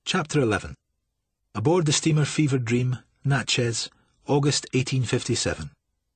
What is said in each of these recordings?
Chapter 11. Aboard the steamer Fever Dream, Natchez, August 1857.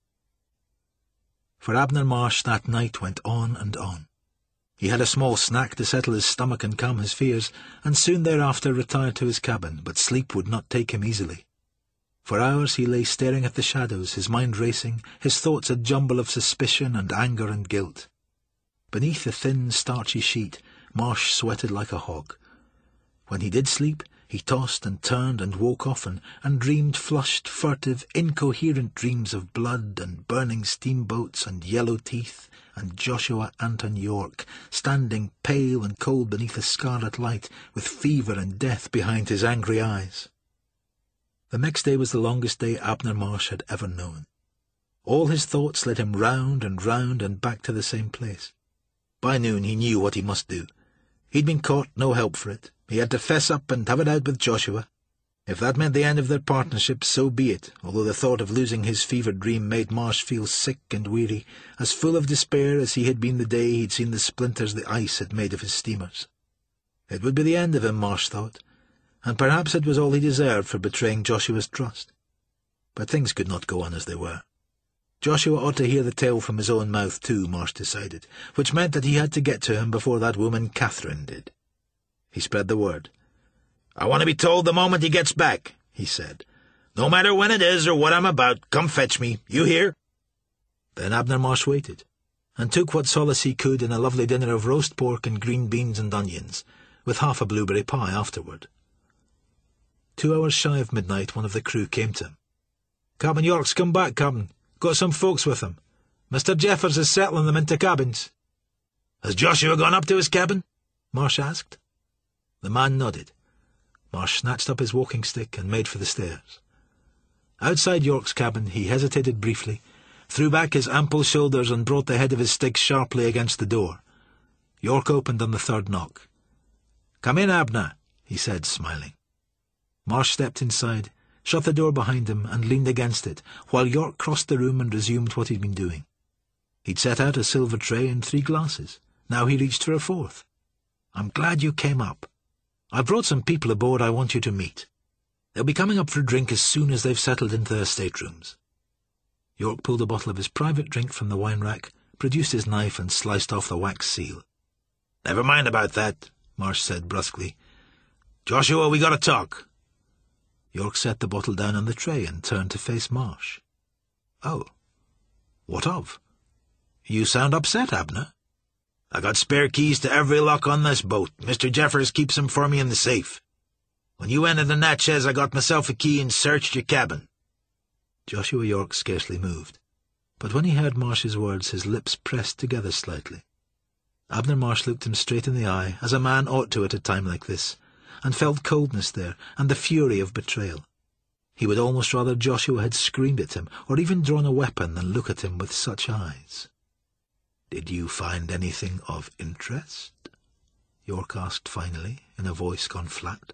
For Abner Marsh that night went on and on. He had a small snack to settle his stomach and calm his fears, and soon thereafter retired to his cabin, but sleep would not take him easily. For hours he lay staring at the shadows, his mind racing, his thoughts a jumble of suspicion and anger and guilt. Beneath the thin, starchy sheet, Marsh sweated like a hog. When he did sleep, he tossed and turned and woke often, and dreamed flushed, furtive, incoherent dreams of blood and burning steamboats and yellow teeth and Joshua Anton York, standing pale and cold beneath a scarlet light, with fever and death behind his angry eyes. The next day was the longest day Abner Marsh had ever known. All his thoughts led him round and back to the same place. By noon he knew what he must do. He'd been caught, no help for it. He had to fess up and have it out with Joshua. If that meant the end of their partnership, so be it, although the thought of losing his fever dream made Marsh feel sick and weary, as full of despair as he had been the day he'd seen the splinters the ice had made of his steamers. It would be the end of him, Marsh thought, and perhaps it was all he deserved for betraying Joshua's trust. But things could not go on as they were. Joshua ought to hear the tale from his own mouth too, Marsh decided, which meant that he had to get to him before that woman Catherine did. He spread the word. "I want to be told the moment he gets back," he said. "No matter when it is or what I'm about, come fetch me. You hear?" Then Abner Marsh waited, and took what solace he could in a lovely dinner of roast pork and green beans and onions, with half a blueberry pie afterward. 2 hours shy of midnight, one of the crew came to him. "Captain York's come back, Captain. Got some folks with him. Mr. Jeffers is settling them into cabins." "Has Joshua gone up to his cabin?" Marsh asked. The man nodded. Marsh snatched up his walking stick and made for the stairs. Outside York's cabin he hesitated briefly, threw back his ample shoulders and brought the head of his stick sharply against the door. York opened on the third knock. "Come in, Abner," he said, smiling. Marsh stepped inside, shut the door behind him, and leaned against it, while York crossed the room and resumed what he'd been doing. He'd set out a silver tray and 3 glasses. Now he reached for a 4th. "I'm glad you came up. I've brought some people aboard I want you to meet. They'll be coming up for a drink as soon as they've settled into their staterooms." York pulled a bottle of his private drink from the wine-rack, produced his knife, and sliced off the wax seal. "Never mind about that," Marsh said brusquely. "Joshua, we got to talk." York set the bottle down on the tray and turned to face Marsh. "Oh, what of? You sound upset, Abner." "I got spare keys to every lock on this boat. Mr. Jeffers keeps them for me in the safe. When you entered the Natchez, I got myself a key and searched your cabin." Joshua York scarcely moved, but when he heard Marsh's words his lips pressed together slightly. Abner Marsh looked him straight in the eye, as a man ought to at a time like this, and felt coldness there, and the fury of betrayal. He would almost rather Joshua had screamed at him, or even drawn a weapon, than look at him with such eyes. "Did you find anything of interest?" York asked finally, in a voice gone flat.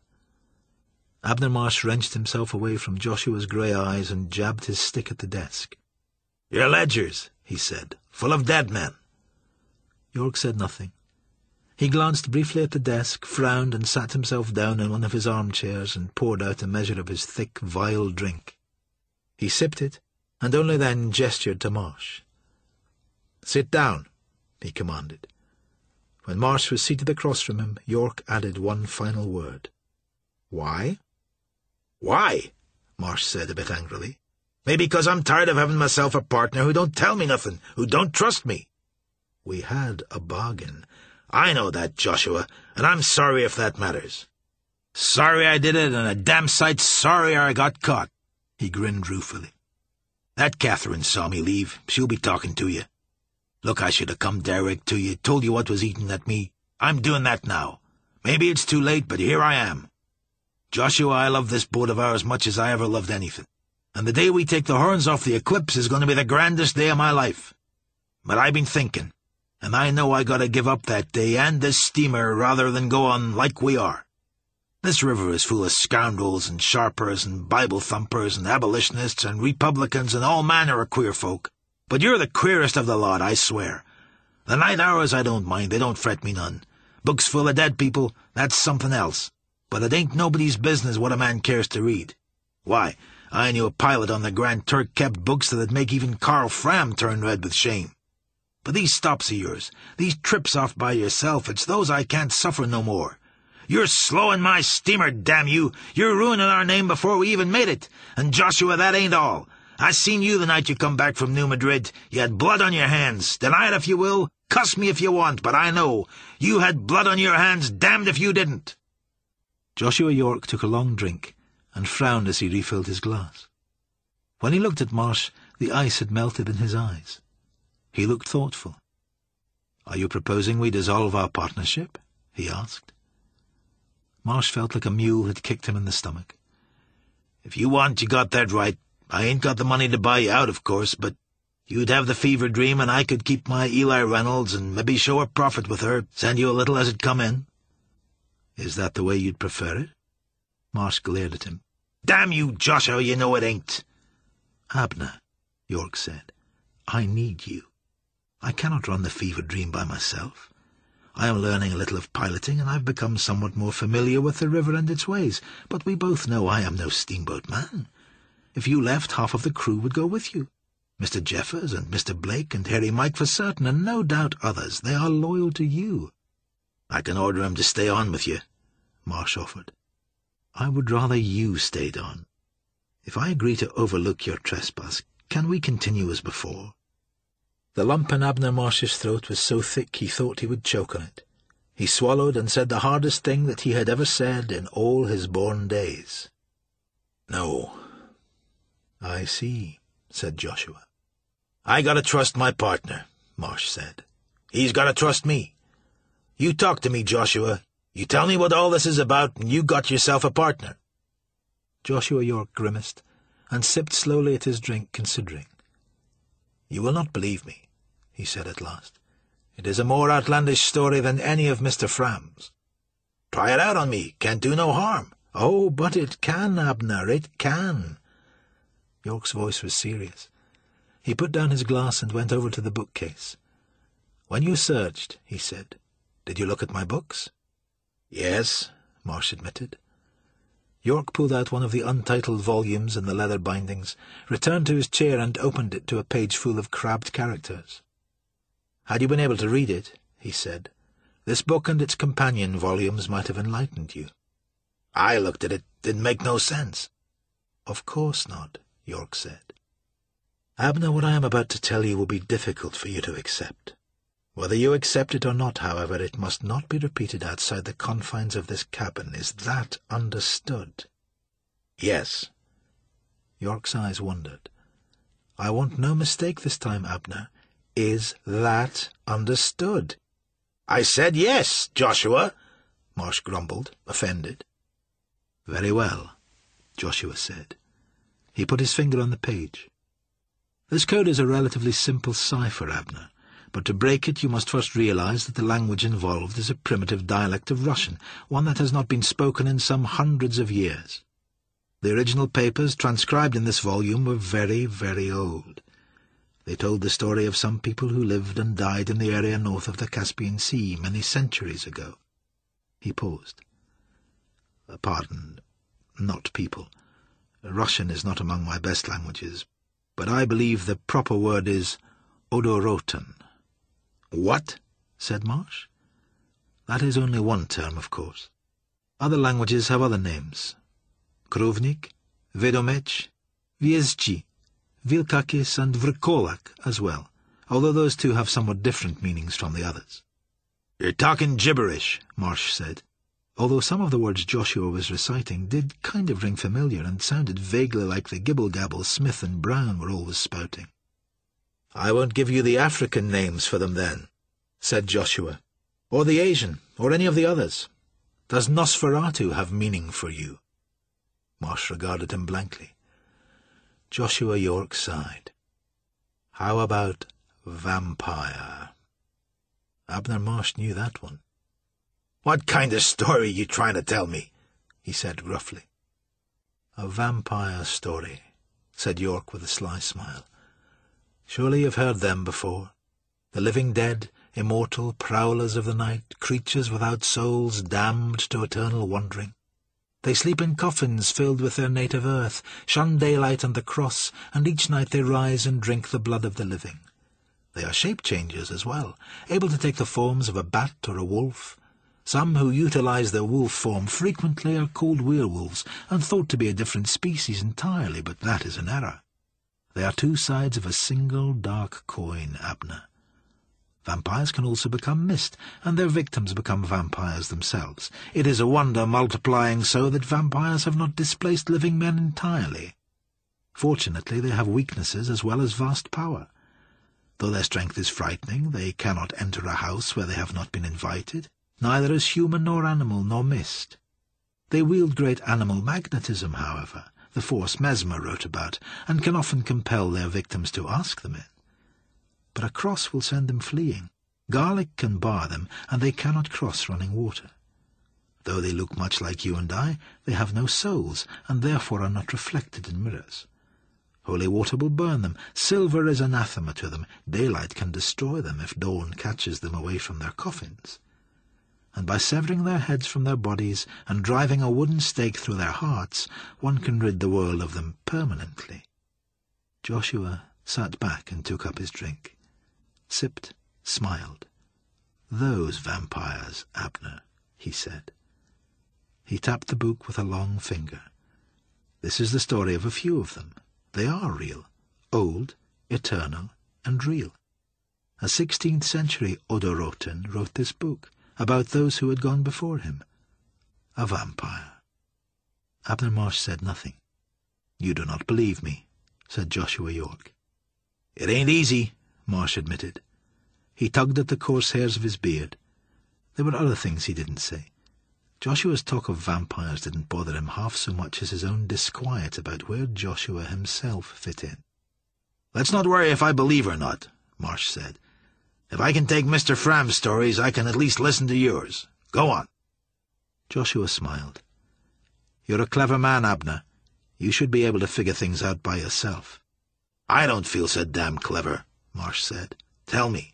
Abner Marsh wrenched himself away from Joshua's grey eyes and jabbed his stick at the desk. "Your ledgers," he said, "full of dead men." York said nothing. He glanced briefly at the desk, frowned, and sat himself down in one of his armchairs and poured out a measure of his thick, vile drink. He sipped it, and only then gestured to Marsh. "Sit down," he commanded. When Marsh was seated across from him, York added one final word. "Why?" "Why?" Marsh said a bit angrily. "Maybe because I'm tired of having myself a partner who don't tell me nothing, who don't trust me." "We had a bargain." "I know that, Joshua, and I'm sorry if that matters. Sorry I did it, and a damn sight sorrier I got caught." He grinned ruefully. "That Catherine saw me leave. She'll be talking to you. Look, I should have come direct to you, told you what was eating at me. I'm doing that now. Maybe it's too late, but here I am. Joshua, I love this boat of ours much as I ever loved anything, and the day we take the horns off the Eclipse is going to be the grandest day of my life. But I've been thinking, and I know I got to give up that day and this steamer rather than go on like we are. This river is full of scoundrels and sharpers and Bible thumpers and abolitionists and Republicans and all manner of queer folk. But you're the queerest of the lot, I swear. The night hours I don't mind, they don't fret me none. Books full of dead people, that's something else. but it ain't nobody's business what a man cares to read. Why, I knew a pilot on the Grand Turk kept books that'd make even Karl Fram turn red with shame. But these stops of yours, these trips off by yourself, it's those I can't suffer no more. You're slowing my steamer, damn you! You're ruining our name before we even made it. And Joshua, that ain't all. I seen you the night you come back from New Madrid. You had blood on your hands. Deny it if you will, cuss me if you want, but I know. You had blood on your hands, damned if you didn't. Joshua York took a long drink and frowned as he refilled his glass. When he looked at Marsh, the ice had melted in his eyes. He looked thoughtful. "Are you proposing we dissolve our partnership?" he asked. Marsh felt like a mule had kicked him in the stomach. "If you want, you got that right. I ain't got the money to buy you out, of course, but you'd have the fever dream and I could keep my Eli Reynolds and maybe show a profit with her, send you a little as it come in." "Is that the way you'd prefer it?" Marsh glared at him. "Damn you, Joshua, you know it ain't." "Abner," York said, "I need you. I cannot run the fever dream by myself. I am learning a little of piloting, and I've become somewhat more familiar with the river and its ways, but we both know I am no steamboat man. If you left, half of the crew would go with you. Mr. Jeffers and Mr. Blake and Harry Mike for certain, and no doubt others. They are loyal to you." "I can order him to stay on with you," Marsh offered. "I would rather you stayed on. If I agree to overlook your trespass, can we continue as before?" The lump in Abner Marsh's throat was so thick he thought he would choke on it. He swallowed and said the hardest thing that he had ever said in all his born days. "No." "I see," said Joshua. "I gotta trust my partner," Marsh said. "He's gotta trust me. You talk to me, Joshua. You tell me what all this is about, and you got yourself a partner." Joshua York grimaced, and sipped slowly at his drink, considering. "You will not believe me," he said at last. "It is a more outlandish story than any of Mr. Fram's." "Try it out on me. Can't do no harm." "Oh, but it can, Abner, it can." York's voice was serious. He put down his glass and went over to the bookcase. "When you searched," he said, "did you look at my books?" "Yes," Marsh admitted. York pulled out one of the untitled volumes in the leather bindings, returned to his chair and opened it to a page full of crabbed characters. "Had you been able to read it," he said, "this book and its companion volumes might have enlightened you." "I looked at it. Didn't make no sense." "Of course not," York said. "Abner, what I am about to tell you will be difficult for you to accept. Whether you accept it or not, however, it must not be repeated outside the confines of this cabin. Is that understood?" "Yes." York's eyes wandered. "I want no mistake this time, Abner. Is that understood?" "I said yes, Joshua," Marsh grumbled, offended. "Very well," Joshua said. He put his finger on the page. "This code is a relatively simple cipher, Abner. But to break it you must first realize that the language involved is a primitive dialect of Russian, one that has not been spoken in some hundreds of years. The original papers transcribed in this volume were very, very old. They told the story of some people who lived and died in the area north of the Caspian Sea many centuries ago." He paused. "Pardon, not people. Russian is not among my best languages, but I believe the proper word is odorotan." "What?" said Marsh. "That is only one term, of course. Other languages have other names. Krovnik, Vedomech, Viezchi, Vilkakis and Vrkolak as well, although those two have somewhat different meanings from the others." "You're talking gibberish," Marsh said, although some of the words Joshua was reciting did kind of ring familiar and sounded vaguely like the gibble-gabble Smith and Brown were always spouting. "I won't give you the African names for them, then," said Joshua, "or the Asian, or any of the others. Does Nosferatu have meaning for you?" Marsh regarded him blankly. Joshua York sighed. "How about vampire?" Abner Marsh knew that one. "What kind of story are you trying to tell me?" he said gruffly. "A vampire story," said York with a sly smile. "Surely you've heard them before. The living dead, immortal prowlers of the night, creatures without souls, damned to eternal wandering. They sleep in coffins filled with their native earth, shun daylight and the cross, and each night they rise and drink the blood of the living. They are shape-changers as well, able to take the forms of a bat or a wolf. Some who utilize their wolf form frequently are called werewolves, and thought to be a different species entirely, but that is an error. They are two sides of a single dark coin, Abner. Vampires can also become mist, and their victims become vampires themselves. It is a wonder, multiplying so, that vampires have not displaced living men entirely. Fortunately, they have weaknesses as well as vast power. Though their strength is frightening, they cannot enter a house where they have not been invited, neither as human nor animal nor mist. They wield great animal magnetism, however, the force Mesmer wrote about, and can often compel their victims to ask them in. But a cross will send them fleeing. Garlic can bar them, and they cannot cross running water. Though they look much like you and I, they have no souls, and therefore are not reflected in mirrors. Holy water will burn them. Silver is anathema to them. Daylight can destroy them if dawn catches them away from their coffins. And by severing their heads from their bodies and driving a wooden stake through their hearts, one can rid the world of them permanently. Joshua sat back and took up his drink, sipped, smiled. "Those vampires, Abner," he said. He tapped the book with a long finger. "This is the story of a few of them. They are real, old, eternal, and real. A 16th century Odoroten wrote this book, about those who had gone before him. A vampire." Abner Marsh said nothing. "You do not believe me," said Joshua York. "It ain't easy," Marsh admitted. He tugged at the coarse hairs of his beard. There were other things he didn't say. Joshua's talk of vampires didn't bother him half so much as his own disquiet about where Joshua himself fit in. "Let's not worry if I believe or not," Marsh said. "If I can take Mr. Fram's stories, I can at least listen to yours. Go on." Joshua smiled. "You're a clever man, Abner. You should be able to figure things out by yourself." "I don't feel so damn clever," Marsh said. "Tell me."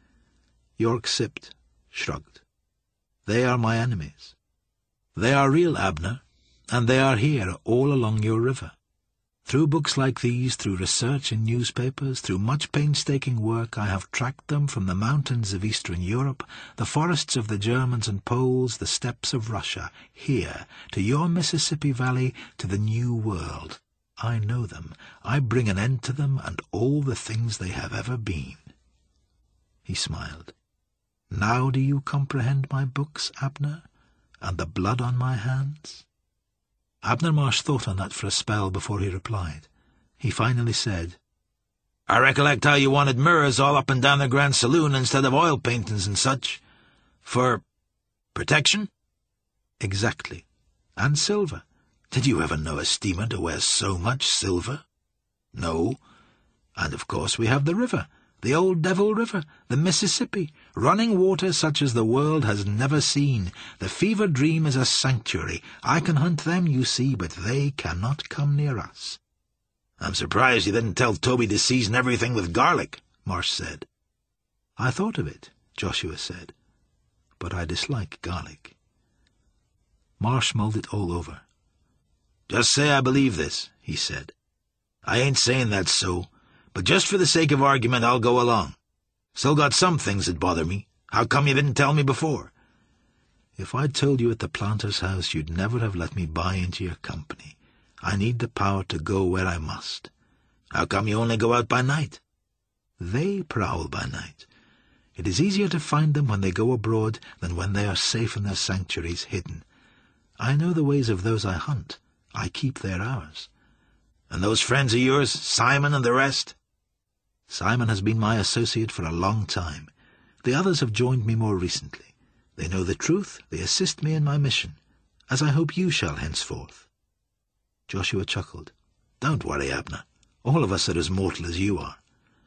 York sipped, shrugged. "They are my enemies. They are real, Abner, and they are here all along your river. Through books like these, through research in newspapers, through much painstaking work, I have tracked them from the mountains of Eastern Europe, the forests of the Germans and Poles, the steppes of Russia, here, to your Mississippi Valley, to the New World. I know them. I bring an end to them and all the things they have ever been." He smiled. "Now do you comprehend my books, Abner, and the blood on my hands?" Abner Marsh thought on that for a spell before he replied. He finally said, "I recollect how you wanted mirrors all up and down the Grand Saloon instead of oil paintings and such. For protection?" "Exactly. And silver. Did you ever know a steamer to wear so much silver?" "No. And of course we have the river, the old Devil River, the Mississippi, running water such as the world has never seen. The fever dream is a sanctuary. I can hunt them, you see, but they cannot come near us." "I'm surprised you didn't tell Toby to season everything with garlic," Marsh said. "I thought of it," Joshua said, "but I dislike garlic." Marsh mulled it all over. "Just say I believe this," he said. "I ain't saying that's so, but just for the sake of argument I'll go along. Still got some things that bother me. How come you didn't tell me before?" "If I'd told you at the planter's house, you'd never have let me buy into your company. I need the power to go where I must." "How come you only go out by night?" "They prowl by night. It is easier to find them when they go abroad than when they are safe in their sanctuaries, hidden. I know the ways of those I hunt. I keep their hours." "And those friends of yours, Simon and the rest?" "Simon has been my associate for a long time. The others have joined me more recently. They know the truth, they assist me in my mission, as I hope you shall henceforth." Joshua chuckled. "Don't worry, Abner. All of us are as mortal as you are."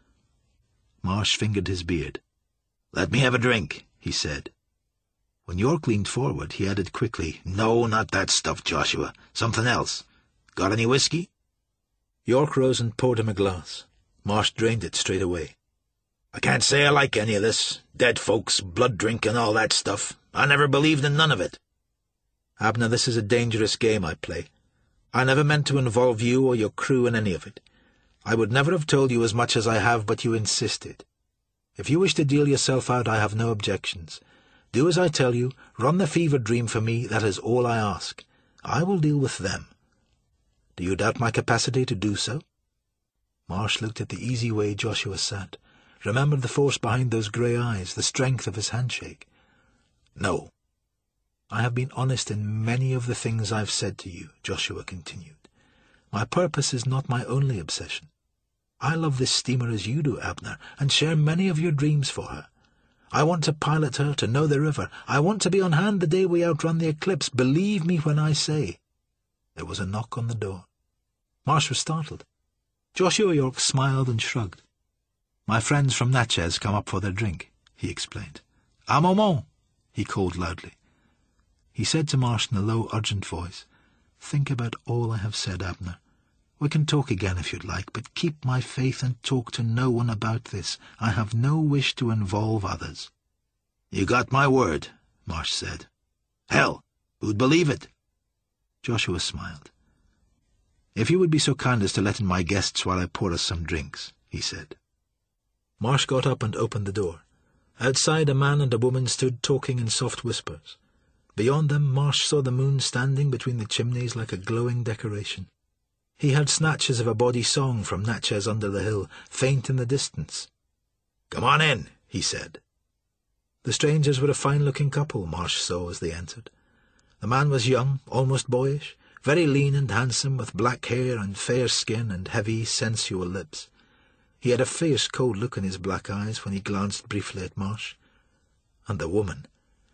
Marsh fingered his beard. "Let me have a drink," he said. When York leaned forward, he added quickly, "No, not that stuff, Joshua. Something else. Got any whiskey?" York rose and poured him a glass. Marsh drained it straight away. "I can't say I like any of this. Dead folks, blood drink, and all that stuff. I never believed in none of it." Abner, this is a dangerous game I play. I never meant to involve you or your crew in any of it. I would never have told you as much as I have, but you insisted. If you wish to deal yourself out, I have no objections. Do as I tell you, run the fever dream for me, that is all I ask. I will deal with them. Do you doubt my capacity to do so?" Marsh looked at the easy way Joshua sat, remembered the force behind those grey eyes, the strength of his handshake. "No." "I have been honest in many of the things I've said to you," Joshua continued. "My purpose is not my only obsession. I love this steamer as you do, Abner, and share many of your dreams for her. I want to pilot her, to know the river. I want to be on hand the day we outrun the eclipse. Believe me when I say—" There was a knock on the door. Marsh was startled. Joshua York smiled and shrugged. "My friends from Natchez come up for their drink," he explained. "A moment," he called loudly. He said to Marsh in a low, urgent voice, "Think about all I have said, Abner. We can talk again if you'd like, but keep my faith and talk to no one about this. I have no wish to involve others." "You got my word," Marsh said. "Hell, who'd believe it?" Joshua smiled. "If you would be so kind as to let in my guests while I pour us some drinks," he said. Marsh got up and opened the door. Outside, a man and a woman stood talking in soft whispers. Beyond them, Marsh saw the moon standing between the chimneys like a glowing decoration. He heard snatches of a bawdy song from Natchez under the hill, faint in the distance. "Come on in," he said. The strangers were a fine-looking couple, Marsh saw as they entered. The man was young, almost boyish, very lean and handsome, with black hair and fair skin and heavy, sensual lips. He had a fierce, cold look in his black eyes when he glanced briefly at Marsh. And the woman.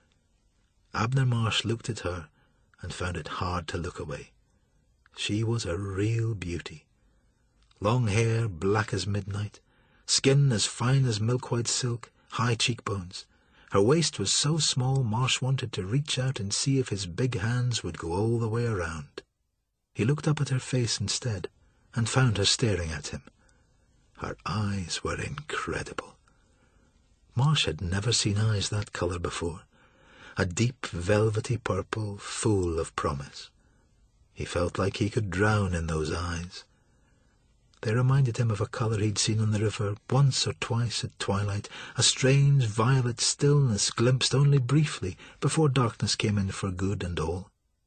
Abner Marsh looked at her and found it hard to look away. She was a real beauty. Long hair, black as midnight, skin as fine as milk-white silk, high cheekbones. Her waist was so small Marsh wanted to reach out and see if his big hands would go all the way around. He looked up at her face instead, and found her staring at him. Her eyes were incredible. Marsh had never seen eyes that colour before. A deep, velvety purple, full of promise. He felt like he could drown in those eyes. They reminded him of a colour he'd seen on the river once or twice at twilight, a strange violet stillness glimpsed only briefly before darkness came in for good and all.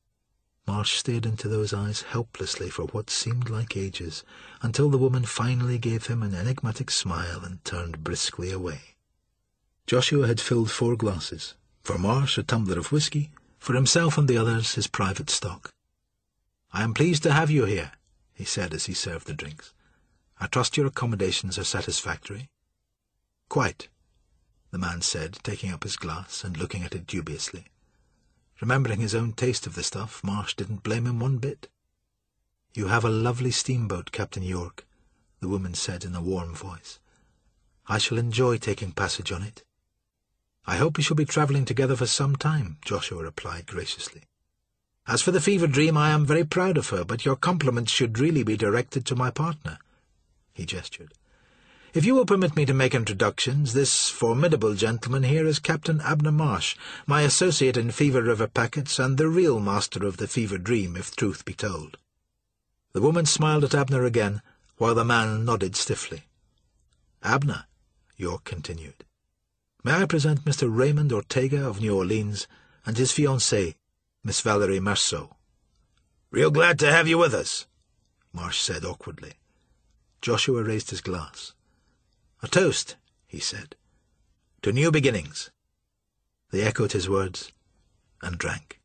Marsh stared into those eyes helplessly for what seemed like ages, until the woman finally gave him an enigmatic smile and turned briskly away. Joshua had filled 4 glasses, for Marsh a tumbler of whisky, for himself and the others his private stock. "I am pleased to have you here," he said as he served the drinks. "I trust your accommodations are satisfactory." "Quite," the man said, taking up his glass and looking at it dubiously. Remembering his own taste of the stuff, Marsh didn't blame him one bit. "You have a lovely steamboat, Captain York," the woman said in a warm voice. "I shall enjoy taking passage on it." "I hope we shall be travelling together for some time," Joshua replied graciously. "As for the fever dream, I am very proud of her, but your compliments should really be directed to my partner." He gestured. "If you will permit me to make introductions, this formidable gentleman here is Captain Abner Marsh, my associate in Fever River packets, and the real master of the fever dream, if truth be told." The woman smiled at Abner again, while the man nodded stiffly. "Abner," York continued, "may I present Mr. Raymond Ortega of New Orleans, and his fiancée, Miss Valerie Marceau." "Real glad to have you with us," Marsh said awkwardly. Joshua raised his glass. "A toast," he said, "to new beginnings." They echoed his words and drank.